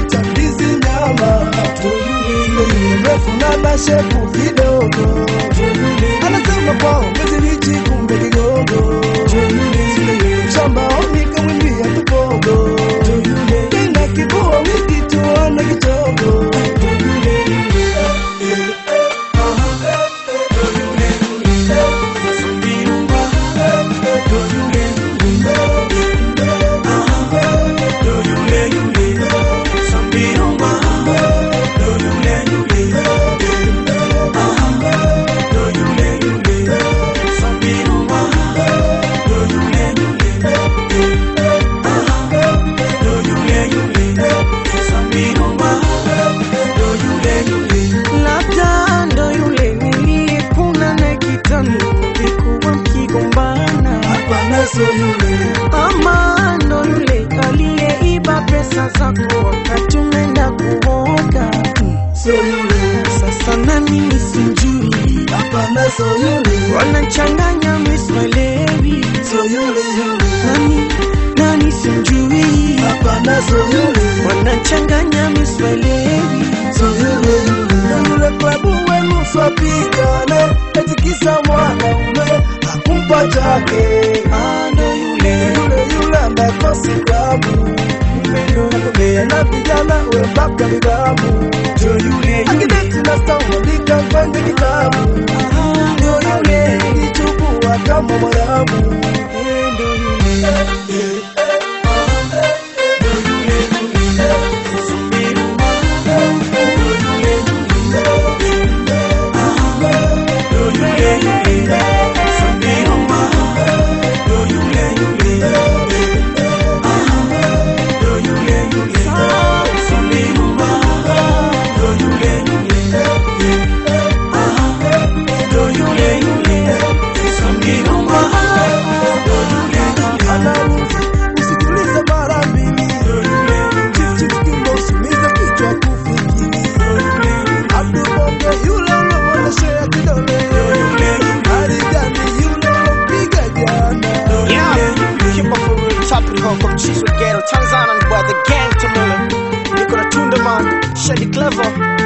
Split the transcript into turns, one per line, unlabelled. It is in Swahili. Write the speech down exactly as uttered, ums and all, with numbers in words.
anajiita ndizi nyama. Refu na na shepu kidogo, anasema kwao mezilichi kumbe kigogo. Shamba oni kamwimbia tupogo, kina kibua wiki tuona kichogo. So yule ama ndo yule aliyeiba pesa zako wakati umeenda kuoga. So yule sasa nani nisijui. Hapana, so yule wanachanganya miswalewi. So yule yule nani nani sijui. Hapana, so yule wanachanganya miswalewi. So yule yule yule klabu wenu swapigana katikisa mwana ume hakumpa chake. Na vijana webaka vigamu akideti na stawa lika kwende kitabu. Ndo yule ichukua kama mwarabu. Ndo yule
from Chiswa Ghetto, Tanzania, boy, the gang to Miller. Niko na Tunda man, Shady Clever.